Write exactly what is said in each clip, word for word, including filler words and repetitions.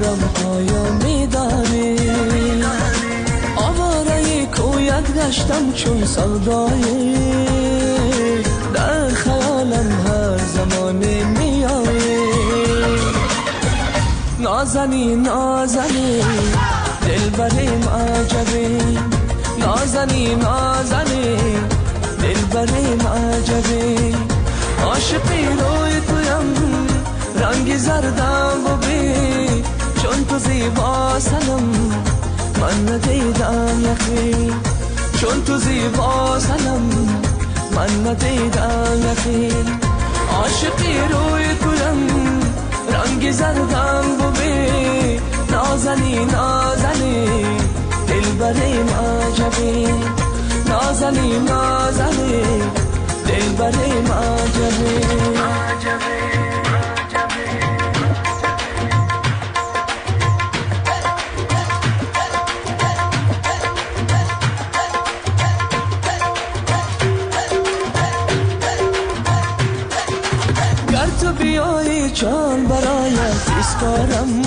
آرام هایا میدانی آواره کویت گشتم چون سودایی در خیالم هر زمانی میایی نازنی نازنی دل بریم عجبی نازنی نازنی دل بریم عجبی عاشقی روی تویم رنگی زردم ببین چون تو زیبا سنم من ندیدم یقین چون تو زیبا سنم من ندیدم یقین عاشقی روی تویم رنگی زردم ببین نازنی نازنی دل بریم عجبی نازنی نازنی دل بریم عجبی گر تو بیایی جان برایت اسپارم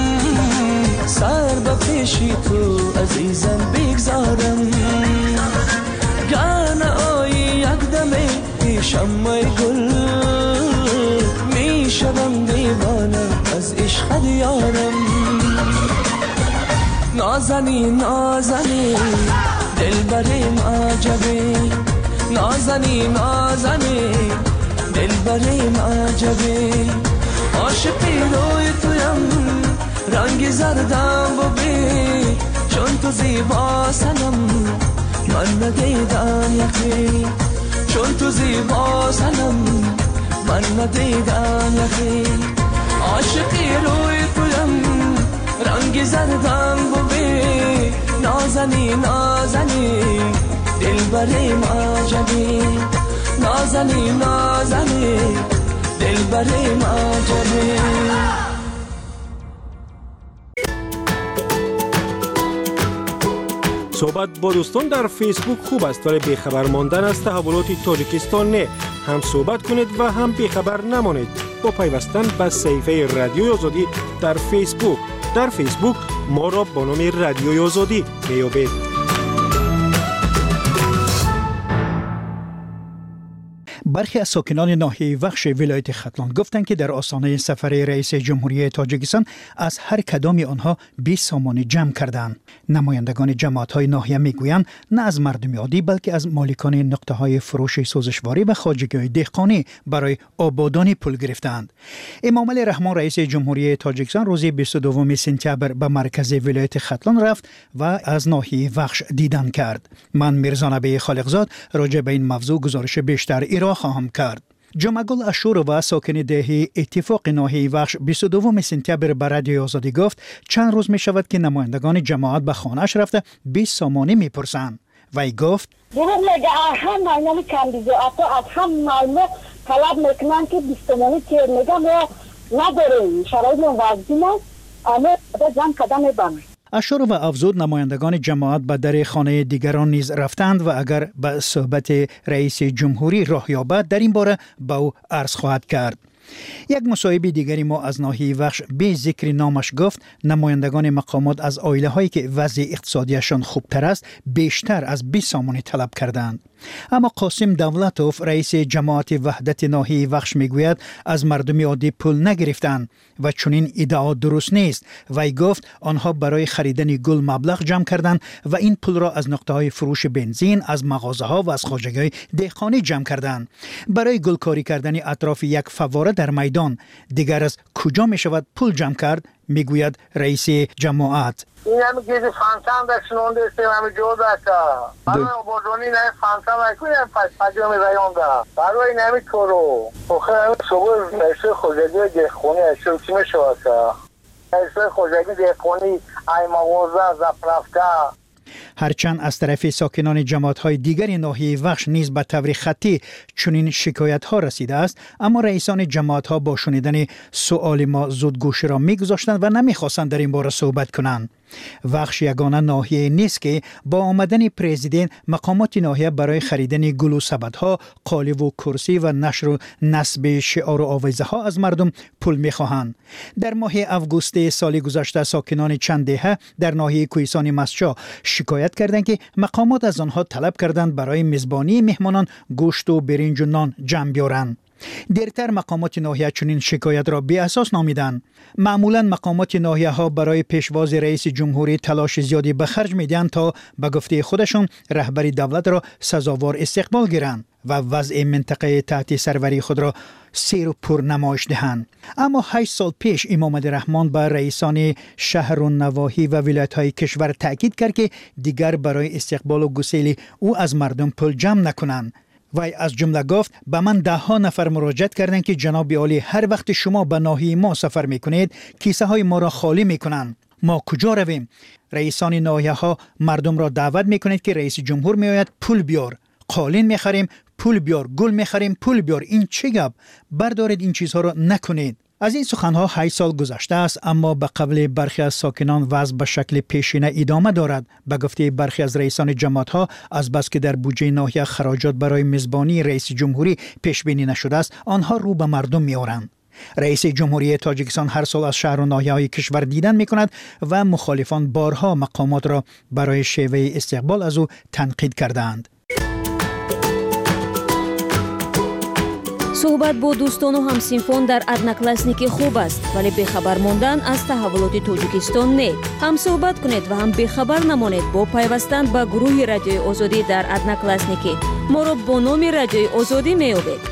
سر به پیشی تو عزیزم بگذارم گر نه آیی یک دمه پیشم مای گل می شدم دیوانه از عشق دیارم نازنی نازنی دل بریم عجبی نازنی نازنی دل بریم عجبی عاشقی روی تویم رنگی زردم ببین چون تو زیبا سنم من ندیدم یقین چون تو زیبا سنم من ندیدم یقین عاشقی روی تویم رنگی زردم ببین نازنی نازنی دل بریم عجبی نازنی نازنی دل بریم عجبی صحبت با دوستان در فیسبوک خوب است ولی بیخبر ماندن از تحولات تاجیکستان نه. هم صحبت کنید و هم بیخبر نمانید با پیوستن به صفحه رادیوی آزادی در فیسبوک. در فیسبوک ما را با نام رادیوی آزادی بیابید. برخی از ساکنان ناحیه وخش ولایت ختلان گفتند که در آستانه سفر رئیس جمهوری تاجیکستان از هر کدام آنها بیست سامان جمع کردند. نمایندگان جماعت‌های ناحیه میگویند نه از مردم عادی بلکه از مالکان نقطه‌های فروش سوزشواری و خواجگی‌های دهقانی برای آبادانی پول گرفتند. امام علی رحمان رئیس جمهوری تاجیکستان روز بیست و دوم سپتامبر به مرکز ولایت ختلان رفت و از ناحیه وخش دیدن کرد. من میرزا نبی خالقزاد راجع به این موضوع گزارش بیشتر ایران خواهم کرد. جمعگل اشور و ساکن دهه اتفاق ناحیه وخش بیست و دوم سپتامبر به رادیوی آزادی گفت چند روز می شود که نمایندگان جماعت به خانه‌اش رفته بیست سامانی می پرسند. وی گفت دیگه هم معنی کاندیدات از هم معنی طلب میکنن که بیست سامانی تیر میگم نداره شرایط وضعی است اما جمع قدم میبرن. اشور و افزود نمایندگان جماعت به در خانه دیگران نیز رفتند و اگر به صحبت رئیس جمهوری راه یابد در این باره به او عرض خواهد کرد. یک مصاحبه دیگری ما از ناحیه وخش به ذکر نامش گفت نمایندگان مقامات از عائله هایی که وضع اقتصادیشان خوبتر است بیشتر از بیست سامانی طلب کردند. اما قاسم دولتوف رئیس جماعت وحدت ناحیه وخش میگوید از مردم عادی پول نگرفتند و چنین ادعا درست نیست. وی گفت آنها برای خریدن گل مبلغ جمع کردند و این پول را از نقطه‌های فروش بنزین، از مغازه‌ها و از خواجگی‌های دهقانی جمع کردند. برای گلکاری کردن اطراف یک فواره در میدان دیگر از کجا می شود پول جمع کرد؟ میگوید رئیس جماعت. این همه گیز فانتان داشتون داشتیم همه جو داشتا برای آبادانی نه فانتان نکنیم پس پجام رایان دا برای این همه کارو بخیر همه صبح رئیس خوزگی دهقانی اشتر چی می شود رئیس خوزگی دهقانی ای مغازه زفرفته. هرچند از طرف ساکنان جماعت‌های دیگر ناحیه وخش نیز به طور خطی چنین شکایت‌ها رسیده است، اما رئیسان جماعت‌ها با شنیدن سؤال ما زودگوشی را می‌گذاشتند و نمی‌خواستند در این باره صحبت کنند. وخش یگانه ناحیه نیست که با آمدن پرزیدنت مقامات ناحیه برای خریدن گل و سبدها، قالب و کرسی و نشر و نصب شعار و آویزه ها از مردم پول می‌خواهند. در ماه آگوست سال گذشته ساکنان چند دهه در ناحیه کوهستان مسجا شکایت کردند که مقامات از آنها طلب کردند برای میزبانی مهمانان گوشت و برنج و نان جمع بیارند. دیرتر مقامات ناحیه چنین شکایت را بی اساس نامیدند. معمولا مقامات ناحیه ها برای پیشواز رئیس جمهوری تلاش زیادی به خرج میدهند تا به گفته خودشون رهبر دولت را سزاوار استقبال گیرند و وضع منطقه تحت سروری خود را سیر و پر نمایش دهند. اما هشت سال پیش امام رحمان به رئیسان شهر و نواحی و ولایت های کشور تاکید کرد که دیگر برای استقبال و گسیل او از مردم پول جمع نکنند. وی از جمله گفت به من ده ها نفر مراجعت کردند که جناب عالی هر وقت شما به ناحیه ما سفر میکنید کیسه های ما را خالی میکنند. ما کجا رویم؟ رئیسان ناحیه ها مردم را دعوت میکنند که رئیس جمهور میآید پول بیار، قالین میخریم پول بیار، گل میخریم پول بیار. این چه گپ؟ بردارید این چیزها را نکنید. از این سخنها هشت سال گذشته است، اما به قول برخی از ساکنان وضع به شکل پیشینه ادامه دارد. به گفته برخی از رئیسان جماعت‌ها از بس که در بودجه ناحیه خراجات برای میزبانی رئیس جمهوری پیش بینی نشده است، آنها رو به مردم می‌آورند. رئیس جمهوری تاجیکستان هر سال از شهر و ناحیه‌های کشور دیدن می‌کند و مخالفان بارها مقامات را برای شیوه استقبال از او تنقید کردند. صحبت با دوستان و همسینفان در ادناکلاسنیکی خوب است، ولی بخبر ماندن از تحولات تاجیکستان نه. هم صحبت کنید و هم بخبر نمانید با پیوستن به گروه رادیوی آزادی در ادناکلاسنیکی. ما را با نام رادیوی آزادی می‌یابید.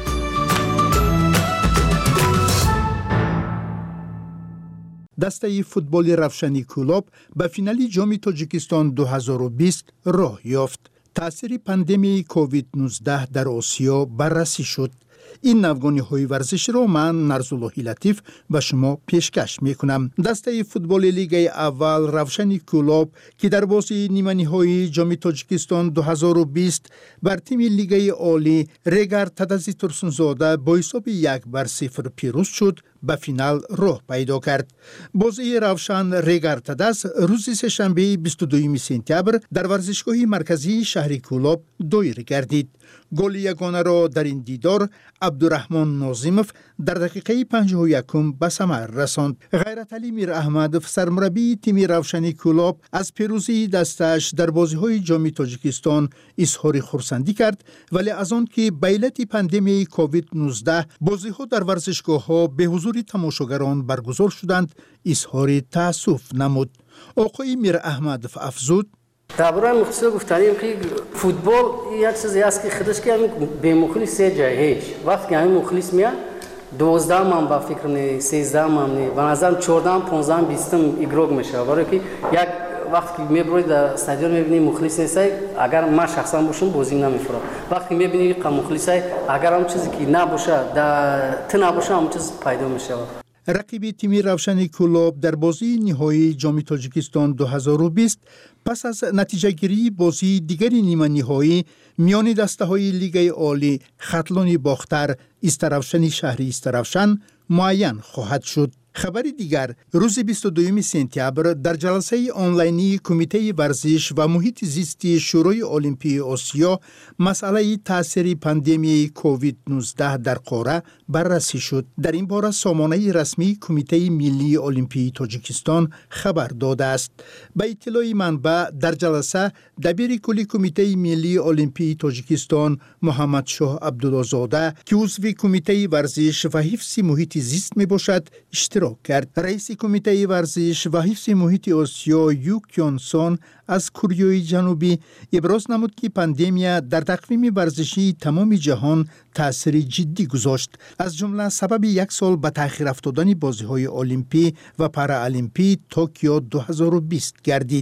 دسته فوتبال روشنی کلوب به فینال جام تاجیکستان دو هزار و بیست راه یافت. تأثیر پاندمی کووید نوزده در آسیا بررسی شد. این نوگانی های ورزش را من نرزاللهی لطیف به شما پیشکش می کنم. دسته فوتبال لیگ اول روشنی کلوب که در بازی نیمه نهایی جام تاجیکستان دو هزار و بیست بر تیم لیگ عالی رگر تدزی ترسونزاده با حساب یک بر صفر پیروز شد، به فینال راه پیدا کرد. بازی روشن رگر تدز روز سه‌شنبه بیست و دوم سپتامبر در ورزشگاه مرکزی شهر کلوب دایر گردید. گل یگانه را در این دیدار عبدالرحمن ناظیموف در دقیقه پنجاه و یکم به ثمر رساند. غیرتعلی میر احمد سرمربی تیم روشنی کلوب از پیروزی دستش در بازی‌های جام تاجیکستان اظهار خرسندی کرد، ولی از آن که به علت پاندمی کووید نوزده بازی‌ها در ورزشگاه‌ها به حضور تماشاگران برگزار شدند اظهار تأسف نمود. آقای میر احمد افزود: درباره مختصر گفتنیم که فوتبال یک چیزی است که خودش که به مخلص جایش وقتی که همین مخلص میاد دوازده من با فکر نه سیزده من نه و نظرم چهارده پانزده بیست ایگروگ میشه، برای که یک وقتی میبرید در استادیوم میبینی مخلص نیست، اگر من شخصا باشم بازی نمیفرام. وقتی میبینی که مخلص اگر هم چیزی که نباشه در تو نباشه هم چیز پیدا میشه. رقیب تیم روشنی کلوب در بازی نهایی جام تاجیکستان دو هزار و بیست پس از نتیجه گیری بازی دیگری نیمه نهایی میان دسته های لیگ عالی خطلان باختر استروشن شهری استروشن معین خواهد شد. خبری دیگر روز بیست و دوم سپتامبر در جلسه آنلاینی کمیته ورزش و محیط زیستی شورای المپی آسیا مسئله تاثیر پاندمی کووید نوزده در قاره بررسی شد. در این باره سامانه رسمی کمیته ملی المپی تاجیکستان خبر داده است. به اطلاع منبع در جلسه دبیر کلی کمیته ملی المپی تاجیکستان محمد شاه عبدالله‌زاده که عضو کمیته ورزش و حفظ محیط زیست می باشد اشتراک کرد. رئیس کمیته ورزش و حفظ محیط آسیا یو کیونسون از کره جنوبی ابراز نمود که پاندمی در تقویم ورزشی تمام جهان تأثیر جدی گذاشت، از جمله سبب یک سال به تأخیر افتادن بازی‌های المپی و پارالمپی توکیو دو هزار و بیست گردید.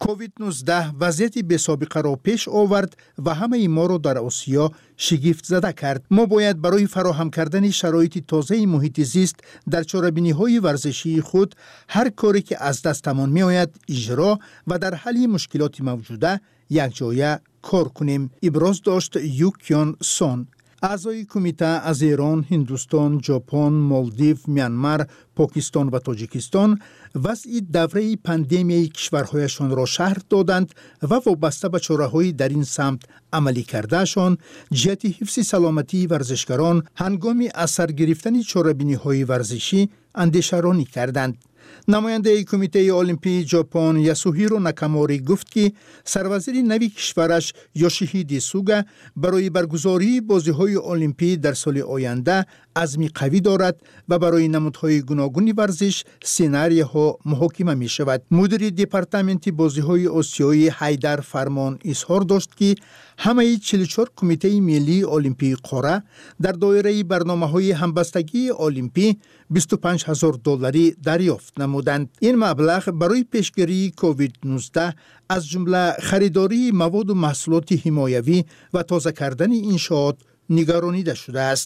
کووید نوزده وضعیت بی‌سابقه را پیش آورد و همه ما را در آسیا شگفت زده کرد. ما باید برای فراهم کردن شرایط تازه محیط زیست در چاره‌بینی‌های ورزشی خود هر کاری که از دستمان می‌آید اجرا و در حل مشکلات موجوده یک جایه کار کنیم. ابراز داشت یوکیون سون، اعضای کمیته از ایران، هندوستان، ژاپن، مالدیو، میانمار، پاکستان و تاجیکستان وضع دوره پاندمی کشورهایشان را شرح دادند و وابسته به چاره‌های در این سمت عملی کردهشان جهت حفظ سلامتی ورزشکاران هنگام از سر گرفتن چاره‌بینی‌های ورزشی اندیشه‌رانی کردند. نماینده کمیته المپی ژاپن یاسوهیرو ناکاموری گفت که سروزیر نوی کشورش یوشیهیدی سوگا برای برگزاری بازی‌های المپی در سال آینده عزمی قوی دارد و برای نمودهای گوناگون ورزش سناریوها محاکمه می شود. مدیر دپارتمنت بازی‌های آسیایی حیدر فرمان اظهار داشت که همه چهل و چهار کمیته ملی المپی قاره در دایره برنامه‌های همبستگی المپی بیست و پنج هزار دلاری دریافت نمودند. این مبلغ برای پیشگیری کووید نوزده از جمله خریداری مواد و محصولات حمایوی و تازه کردن انشاءات نگرانیده شده است.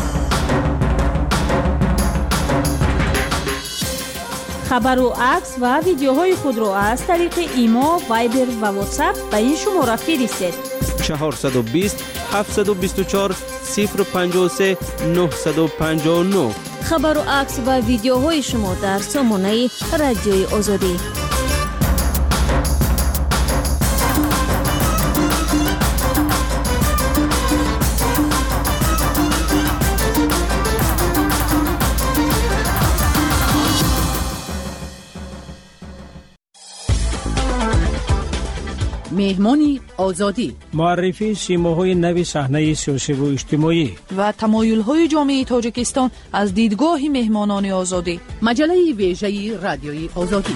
خبر و عکس و ویدیوهای خود را از طریق ایما، وایبر و واتساپ به این شماره فرستید. چهارصد و بیست هفتصد و بیست و چهار صفر پنجاه و سه نهصد و پنجاه و نه. خبر و عکس و ویدیوهای شما در سامانه رادیوی آزادی. مهمانی آزادی، معرفی سیماهای نوی صحنه سیاسی و اجتماعی و تمایل‌های جامعه تاجیکستان از دیدگاه مهمانان آزادی. مجله ویژه رادیوی آزادی.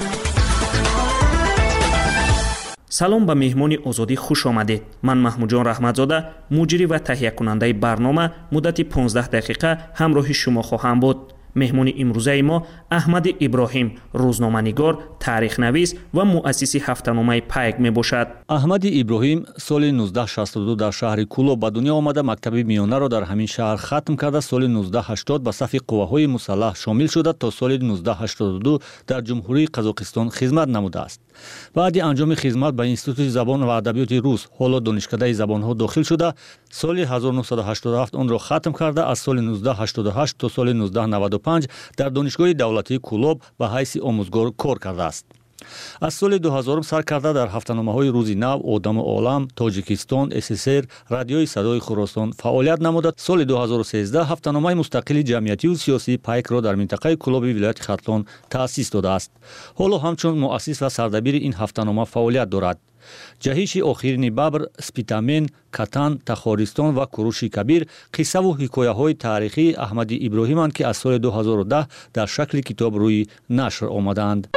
سلام به مهمانی آزادی خوش آمدید. من محمود جان رحمتزاده، مجری و تهیه کننده برنامه، مدت پانزده دقیقه همراه شما خواهم بود. مهمانی امروزه ما احمد ابراهیم، روزنامه‌نگار، تاریخ نویس و مؤسس هفته‌نامه پیک می باشد. احمد ابراهیم سال نوزده صد و شصت و دو در شهر کولوب به دنیا آمده. مکتب میانه را در همین شهر ختم کرده. سال نوزده هشتاد به صف قوه‌های مسلح شامل شده تا سال نوزده هشتاد و دو در جمهوری قزاقستان خدمت نموده است. بعد انجام خدمت به انستیتوت زبان و ادبیات روس، حالا دانشکده زبان‌ها داخل شده. سال هزار و نهصد و هشتاد و هفت آن را ختم کرده. از سال نوزده هشتاد و هشت تا سال نوزده نود و پنج در دانشگاه دولتی کولوب به حیث آموزگار کار کرده است. از سال دو هزار سر کرده در هفته‌نامه‌های روزی نو، آدم عالم، تاجیکستان، اس اس ار، رادیوی صدای خراسان فعالیت نموده. سال دو هزار و سیزده هفته‌نامه مستقل جمعیتی و سیاسی پیک را در منطقه کولوب ولایت ختلان تأسیس داده است. حالا همچون مؤسس و سردبیر این هفته‌نامه فعالیت دارد. جهیش آخرین ببر، سپیتامن، کتان، تخارستان و کوروش کبیر قصه و حکایه‌های تاریخی احمد ابراهیم‌اند که از سال دو هزار و ده در شکل کتاب روی نشر آمدند.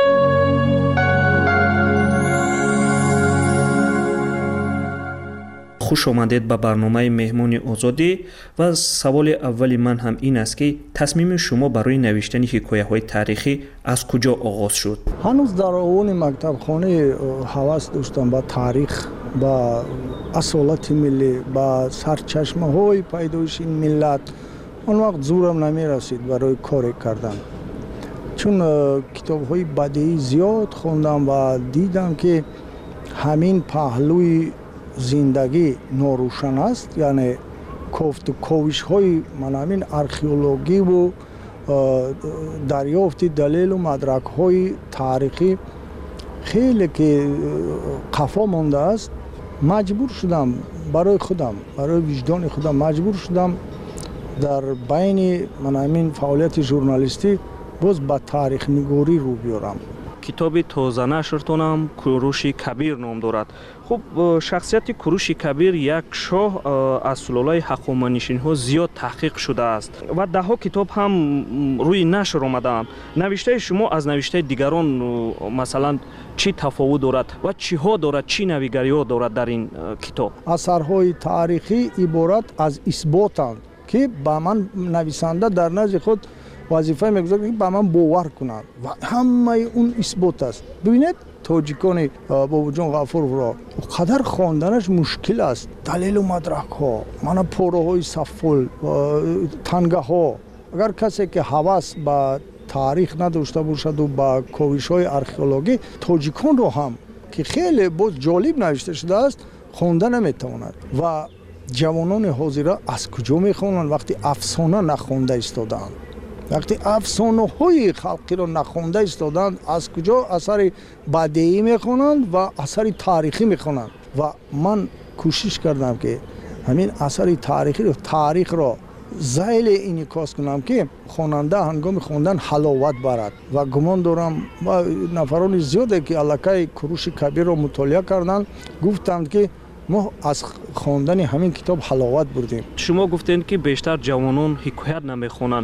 خوش آمدید به برنامه مهمانی آزادی و سوال اولی من هم این است که تصمیم شما برای نوشتن حکایه‌های تاریخی از کجا آغاز شد؟ هنوز در اول مکتب خانه هوس داشتم با تاریخ، با اصالت ملی، با سرچشمه های پیدایش این ملت. اون وقت زورم نمی رسید برای کار کردن، چون کتاب های بدیعی زیاد خوندم و دیدم که همین پهلوی زندگی ناروشن است. یعنی کفت و کوش های من همین ارخئولوژی و دریافت دلیل و مدرک های تاریخی خیلی که قفا مانده است. مجبور شدم برای خودم، برای وجدان خودم مجبور شدم در بین من همین فعالیت ژورنالیستی باز با تاریخ نگاری رو بیارم. کتاب تازه نشرتان هم کوروش کبیر نام دارد. خب شخصیت کوروش کبیر یک شاه از سلاله هخامنشیان ها زیاد تحقیق شده است و ده ها کتاب هم روی نشر آمده. نوشته شما از نوشته دیگران مثلا چی تفاوت دارد و چی ها دارد، چی نویگری ها دارد در این کتاب؟ اثرهای تاریخی عبارت از اثباتند که با من نویسنده در نزد خود وظیفه میگذارد که با من باور کنند و همه اون اثبات است. ببینید توجیکان بابا جان غفور را قدر خواندنش مشکل است. دلیل و مدرک ها، من پوره های سفل تنگه ها. اگر کسی که حواس به تاریخ نداشته باشد و با کوشش های ارخئولوژی توجیکان رو هم که خیلی بود جالب نوشته شده است خوانده نمیتواند و جوانان حاضر از کجا میخوانند وقتی افسانه نخوانده ایستادند، وقتی افسانه های خلقی رو نخوانده ایستادند از کجا اثر بدیعی میخوانند و اثر تاریخی میخوانند. و من کوشش کردم که همین اثر تاریخی رو تاریخ رو زایل انعکاس کنم که خواننده هنگام خواندن حلاوت برد و گمان دارم و نفران زیاده که علاقه کوروش کبیر رو مطالعه کردن گفتند که ما از خواندن همین کتاب حلاوت بردیم. شما گفتین که بیشتر جوانان حکایت نمیخونند.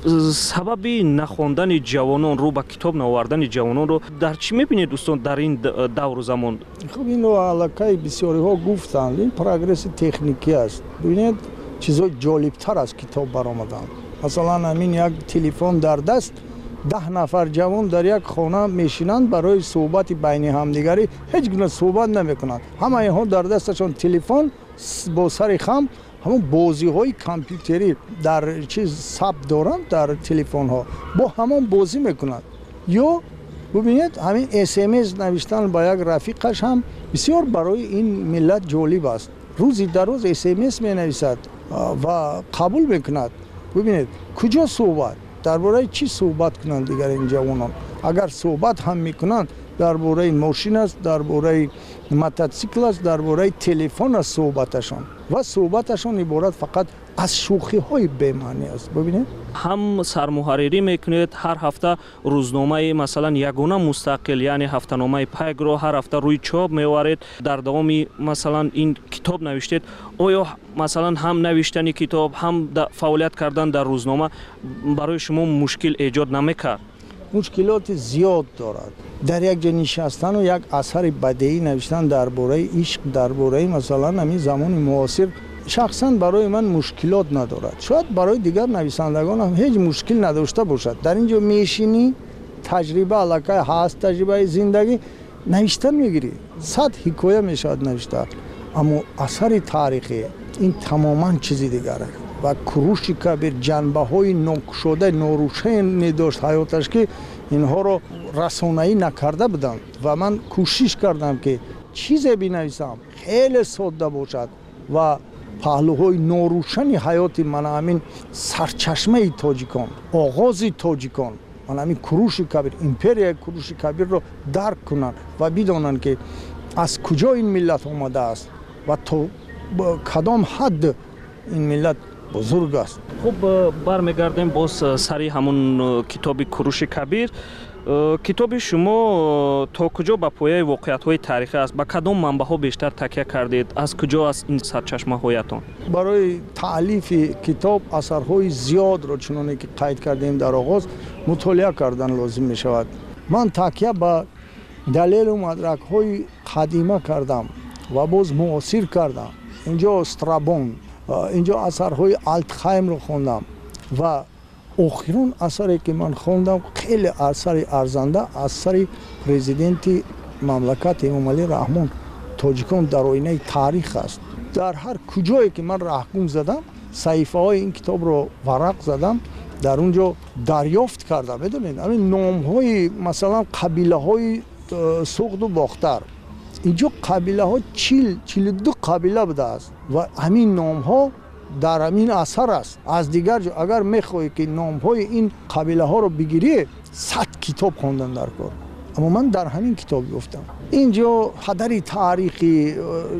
سبب نخواندن جوانان رو به کتاب نآوردن جوانان رو در چی میبینید دوستان در این دور و زمان؟ خب اینو علاقه بسیاری ها گفتند این پروگرس تکنیکی است. ببینید چیزای جالبتر از کتاب برآمدن. مثلا همین یک تلفن در دست ده نفر جوان در یک خانه میشینند برای صحبت بین همدیگری هیچ گونه صحبت نمیکنند. همه اینها در دستشون تلفن با سر خم همون بازی های کامپیوتری در چیز ثبت دارند در تلفن ها با همون بازی میکنند. یا ببینید همین اس ام اس نوشتن با یک رفیقش هم بسیار برای این ملت جالب است. روزی در روز اس ام اس می نویسد و قبول میکند. ببینید کجا صحبت درباره چی صحبت کنند دیگر این جوانان؟ اگر صحبت هم میکنند درباره ماشین است، درباره موتورسیکل است، درباره تلفن است صحبتشان و صحبتشان عبارت فقط از شوخی های بی معنی است. ببینید هم سرمحرری میکنید هر هفته روزنامه مثلا یگانه مستقل یعنی هفته‌نامه پیگ رو هر هفته روی چاپ میوارید. در دوام مثلا این کتاب نوشتید. آیا مثلا هم نوشتن کتاب هم فعالیت کردن در روزنامه برای شما مشکل ایجاد نمیکرد؟ مشکلات زیاد دارد. در یک جا نشستن و یک اثر بدیعی نوشتن درباره عشق، درباره مثلا همین زمان معاصر شخصا برای من مشکلات ندارد. شاید برای دیگر نویسندگان هم هیچ مشکل نداشته باشد. در اینجا میشینی تجربه علاقه هست، تجربه زندگی نوشتن میگیری. صد حکایه میشود نوشته، اما اثر تاریخی این تماما چیزی دیگره. و کوروش کبیر جنبه های ناگشوده ناروشن داشت حیاتش که اینها رو رسانه‌ای نکرده بودند و من کوشش کردم که چیزی بنویسم خیلی ساده باشد و پهلوهای ناروشن حیات من همین سرچشمه تاجیکان، آغاز تاجیکان، من همین کوروش کبیر، امپریا کوروش کبیر رو درک کنند و بدانند که از کجا این ملت آمده است و تا کدام حد این ملت بزرگ است. خب برمیگردیم باز سری همون کتاب کوروش کبیر. کتاب شما تا کجا به پایه واقعیت های تاریخی است؟ با کدام منبع ها بیشتر تکیه کردید؟ از کجا است این سرچشمه هایتان؟ برای تالیف کتاب اثرهای زیاد را چنانه که قید کردیم در آغاز مطالعه کردن لازم می شود. من تکیه به دلیل و مدرک های قدیمه کردم و باز معاصر کردم. اینجا استرابون، اینجا اثرهای آلتخایم رو خوندم و آخرین اثری که من خوندم خیلی اثر ارزنده اثر پرزیدنت مملکت امام علی رحمان تاجیکان در آینه تاریخ است. در هر کجایی که من رهگم زدم صحیفه های این کتاب رو ورق زدم در اونجا دریافت کردم. بدونید همین نام های مثلا قبیله های سوخت و باختر، اینجا قبیله ها چیل چیل دو قبیله بوده است و همین نام ها در همین اثر است. از دیگر جا اگر میخوایی که نام های این قبیله ها رو بگیری صد کتاب خواندن در کار، اما من در همین کتاب گفتم. اینجا پدر تاریخی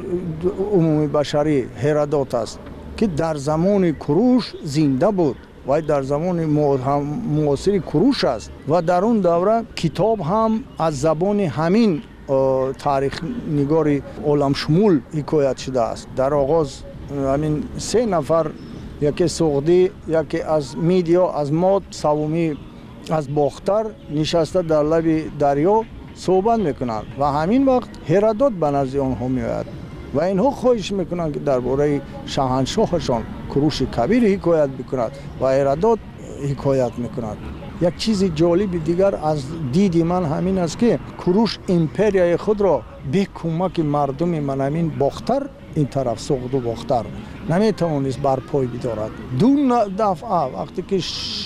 عمومی بشری هرودوت است که در زمان کوروش زنده بود و در زمان معاصر کوروش است و در اون دوره کتاب هم از زبان همین تاریخ نگاری عالم شمول حکایت شده است. در آغاز همین سه نفر، یکی سوغدی، یکی از میدیا، از ماد، سومی از باختر نشسته در لب دریا صحبت میکنند و همین وقت هرودوت به نزد آنها میآید و اینها خواهش میکنند که درباره شاهنشاهشان کوروش کبیر حکایت بکند و هرودوت حکایت میکند یک چیز جالب دیگر از دید من همین است که کوروش امپریای خود را به کمک مردم منامین باختر این طرف سوخت و باختر نمیتوانست بر پای بدارد. دو دفعه وقتی که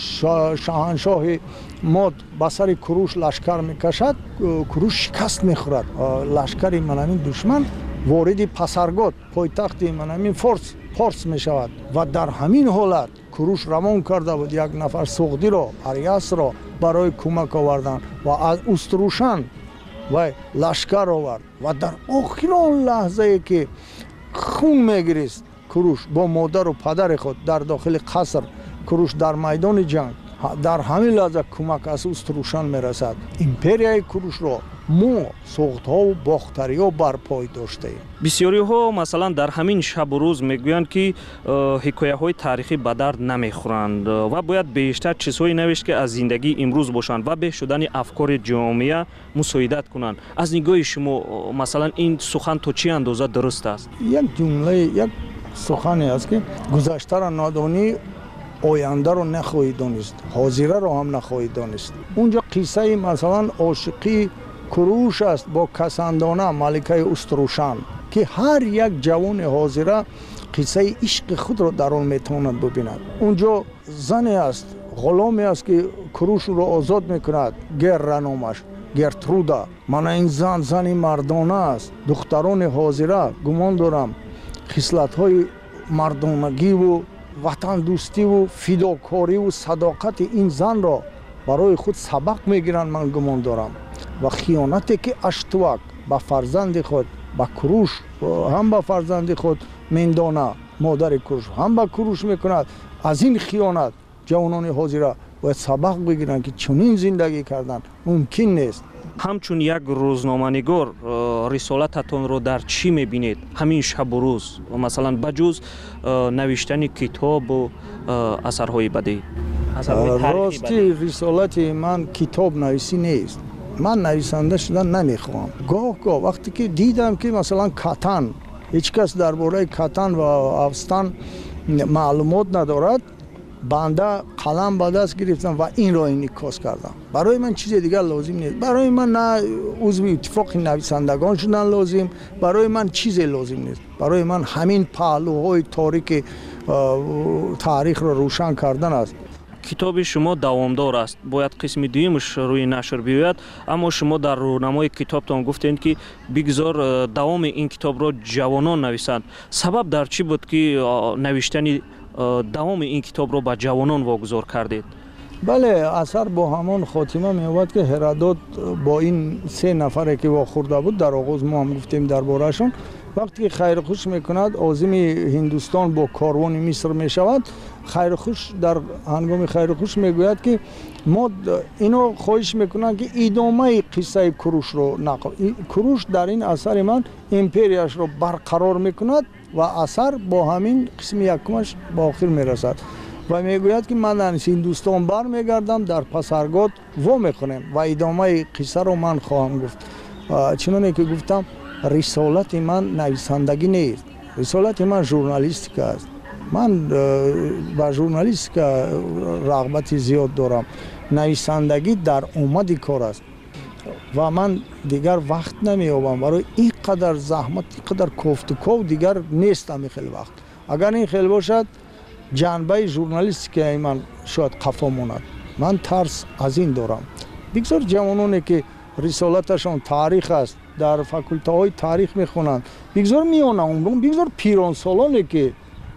شاهنشاه ماد به سر کوروش لشکر میکشد، کوروش شکست میخورد. لشکر منامین دشمن وارد پسرگاد پایتخت منامین فارس پارس میشود و در همین حالت کوروش روان کرده بود یک نفر سوغدی را، اریاس را برای کمک آوردن و از استروشن و لشکر آورد و در آخرین لحظه که خون میگریست کوروش با مادر و پدر خود در داخل قصر، کوروش در میدان جنگ در همین لحظه کمک از استروشن میرسد. امپریای کوروش را مو سوخت‌ها و باختری‌ها برپای داشته ایم. بسیاری‌ها مثلا در همین شب و روز میگویند که حکایه‌های تاریخی به درد نمیخورند و باید بیشتر چیزهایی نوشت که از زندگی امروز باشند و به شدن افکار جامعه مساعدت کنند. از نگاه شما مثلا این سخن تا چه اندازه درست است؟ یک جمله یک سخنی است که گذشته را نادانی، آینده رو نخواهی دانست، حاضره رو هم نخواهی دانست. اونجا قصه مثلا عاشقی کوروش است با کساندانه ملکه استروشن که هر یک جوان حاضره قصه عشق خود را در آن میتواند ببیند. اونجا زنی است، غلامی است که کوروش رو آزاد میکند، گر نامش گرترودا. من این زن زنی مردانه است. دختران حاضره گمان دارم خصلت های مردانگی و وطن دوستی و فداکاری و صداقت این زن را برای خود سبق میگیرند. من گمان دارم و خیانتی که اشتوک با فرزند خود با کوروش هم با فرزند خود میندانه، مادر کوروش هم با کوروش میکند، از این خیانت جوانان حاضره باید سبق بگیرند که چنین زندگی کردن ممکن نیست. همچون یک روزنامه‌نگار رسالتتان رو در چی میبینید همین شب و روز، مثلا بجز نوشتن کتاب و اثرهای بدی؟ راستی رسالت من کتاب نویسی نیست. من نویسنده شدن نمیخوام. گاه گاه وقتی که دیدم که مثلا کتن هیچ کس درباره کتن و افغانستان معلومات ندارد، بنده قلم به دست گرفتم و این را انعکاس کردم. برای من چیز دیگر لازم نیست. برای من نه عضو اتفاق نویسندگان شدن لازم، برای من چیزی لازم نیست. برای من همین پهلوهای تاریک تاریخ را روشن کردن است. کتاب شما دوامدار است، باید قسم دویمش روی نشر بیاید، اما شما در رونمای کتابتان گفتید که بگذار دوام این کتاب را جوانان نویسند. سبب در چی بود که نوشتن دوام این کتاب را به جوانان واگذار کردید؟ بله، اثر با همان خاتمه می‌یابد که هرودوت با این سه نفری که واخورده بود در آغاز ما هم گفتیم درباره‌شون، وقتی که خیرخوش میکند عازم هندوستان با کاروان مصر میشود، خیرخوش در هنگام خیرخوش میگوید که ما اینو خواهش میکنن که ادامه قصه کوروش رو نقل. کوروش در این اثر من امپریاش رو برقرار میکند و اثر با همین قسم یکمش با آخر میرسد و میگوید که من در هندوستان بر میگردم، در پسرگاد و میکنم و ادامه قصه رو من خواهم گفت. چنانه که گفتم رسالت من نویسندگی نیست، رسالت من ژورنالیستیک است. من با ژورنالیستیک رغبت زیاد دارم. نویسندگی در اومد کار است و من دیگر وقت نمیابم برای این قدر زحمت، این قدر کوفت و کو دیگر نیستم. این خیلی وقت اگر این خیلی باشد جنبه ژورنالیستیک من شاید قفا ماند. من ترس از این دارم. بگذار جوانانی که رسالتشان تاریخ است در فاکولته های تاریخ میخونند، بگذار میان عمرون، بگذار پیران سالانی که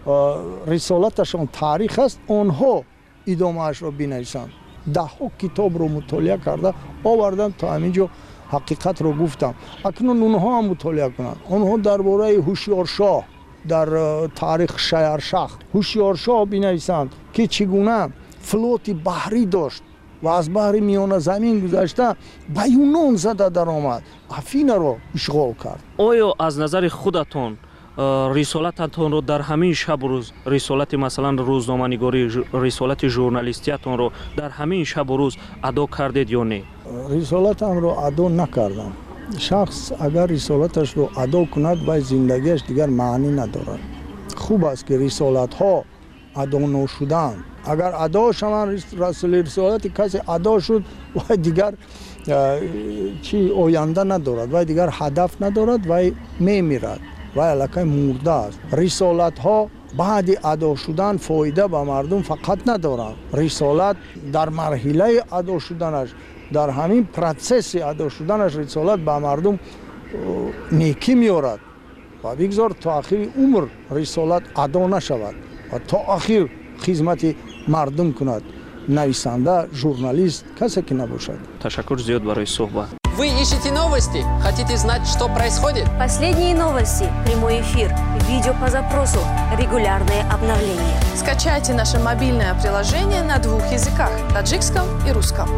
رسالتشان تاریخ است آنها ادامه اش را بنویسند. ده ها کتاب رو مطالعه کرده آوردم تا همینجا حقیقت رو گفتم. اکنون اونها هم مطالعه کنند. آنها درباره هوشیارشاه در تاریخ شهرشاه هوشیارشاه بنویسند که چگونه فلوت بحری داشت و از بحر میان زمین گذشته به یونان زده در آمد، افینا رو اشغال کرد. آیا از نظر خودتون رسالتتون رو در همین شب و روز، رسالت مثلا روزنامه نگاری، رسالت ژورنالیستیتون رو در همین شب و روز ادا کردید یا نه؟ رسالتم رو ادا نکردم. شخص اگر رسالتش رو ادا کند و زندگیش دیگر معنی ندارد. خوب است که رسالت ها ادا نشدن. اگر ادا شوند رسول رسالت کسی ادا شد و دیگر چی آینده ندارد و دیگر هدف ندارد و میمیرد و الکی مرده است. رسالت ها بعد ادا شدن فایده به مردم فقط ندارد. رسالت در مرحله ادا شدنش، در همین پروسس ادا شدنش رسالت به مردم نیکی میارد و بگذار تا آخر عمر رسالت ادا نشود و تا آخر خدمت مردم کند. نویسنده، журналист, کسی که نباشد. تشکر زیاد برای صحبت. Вы ищете новости? Хотите знать, что происходит? Последние новости, прямой эфир, видео по запросу, регулярные обновления. Скачайте наше мобильное приложение на двух языках – таджикском и русском.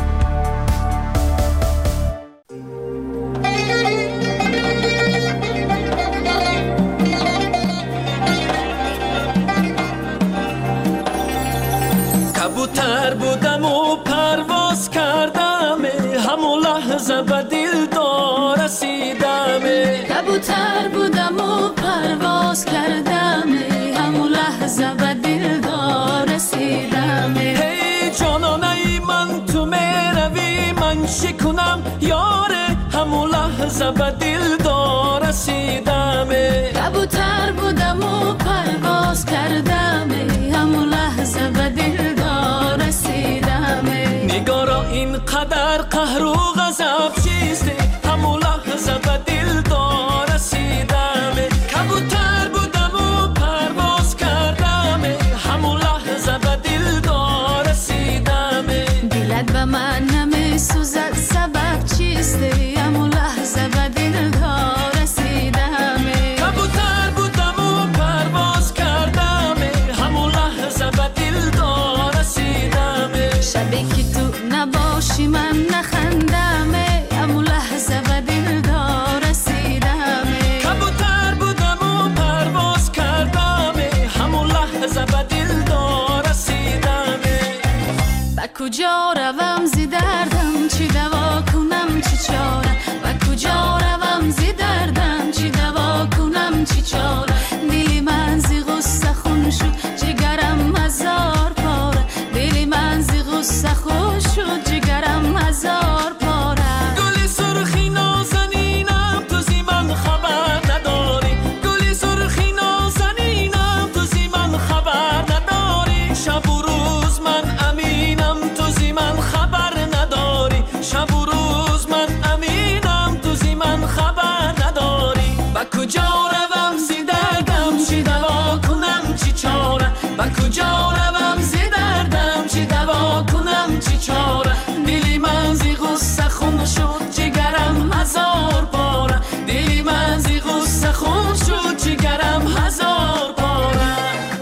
کبوتر بودم و پرواز کردم، همون لحظه به دلدار رسیدم. کبوتر بودم و پرواز کردم، همون لحظه به دلدار رسیدم. هی جانانه من تو میروی من شکنم یاره، همون لحظه به دلدار رسیدم. کبوتر بودم و پرواز کردم، همون لحظه به دلدار رسیدم. نگارا اینقدر قهر و غضب چیسته، همون لحظه به دلدار رسیدم. کبوتر بودم و پرواز کردم، همون لحظه به دلدار رسیدم. دلت به من نمیسوزد سبب چیسته، همون لحظه به دلدار رسیدم. کبوتر بودم و پرواز کردم، همون لحظه به دلدار رسیدم. شبی که تو نباشی من نخندم، همون لحظه به دلدار رسیدم. کبوتر بودم و پرواز کردم، همون لحظه به دلدار رسیدم. با کجا روم زی دردم، چی دوا کنم چی چاره. با کجا روم زی دردم، چی دوا کنم چی چاره. دلی من زی غصه خون شد، جگرم هزار پاره. دلی من زی غصه خون شد، جگرم هزار پاره. گلی سرخی نازنینم تو زی من خبر نداری. گلی سرخی نازنینم تو زی من خبر نداری. شب و روز من امینم تو زی من خبر نداری. شب و روز من امینم تو زی من خبر نداری. با کجا روم زی دردم، چی دوا کنم چی چاره. با کجا روم زی دردم، چی دوا کنم چی چاره. دلی من زی غصه خون شد، جگرم هزار پاره. دلی من زی غصه خون شد، جگرم هزار پاره.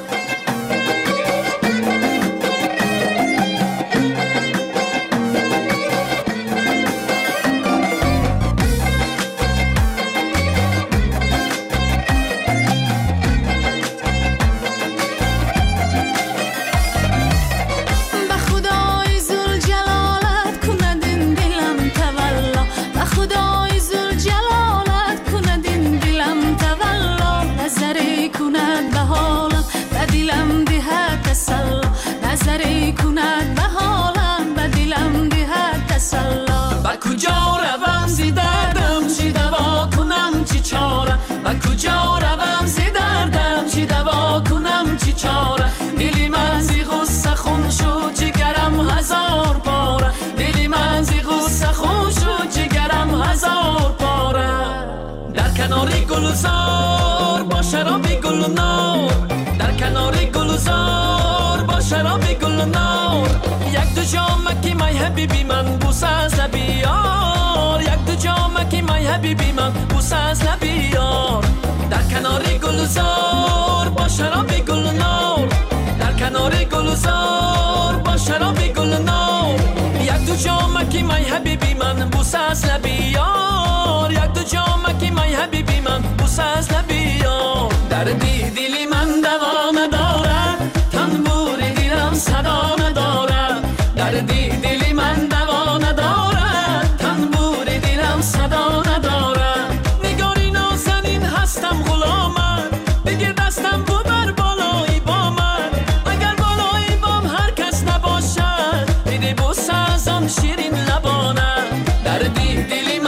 به خدای ذوالجلالت کند این دلم تولا. به خدای ذوالجلالت کند این دلم تولا. نظری کند به حالم به دلم دهد تسلا. نظری کند به حالم به دلم دهد تسلا. با کجا روم زی دردم، چی دوا کنم چی چاره. با کجا روم زی دردم، چی دوا کنم چی چاره. دلی من زی غصه خون شد، جگرم هزار پاره. دلی من زی غصه خون شد، جگرم هزار پاره. در کنار گلزار با شراب گل نار. در کنار گلزار با شراب گل نار. یک دو جام کی مای حبیبی من بوسه از لبی یار. یک دو جام کی مای حبیبی من بوسه از لبی یار. در کنار گلزار با شراب گل نار. در کنار گلزار با شراب گل نار. یک دو جام کی مای حبیبی من بوسه از لبی یار. یک دو جام کی مای حبیبی من بوسه از لبی یار. دردی دلی من دوا ندارد، تنبور دلم صدا ندارد. دردی دلی من دوا ندارد، تنبور دلم صدا ندارد. نگاری نازنین هستم غلامت، بگیر دستم ببر بالایی با من.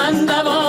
من دوا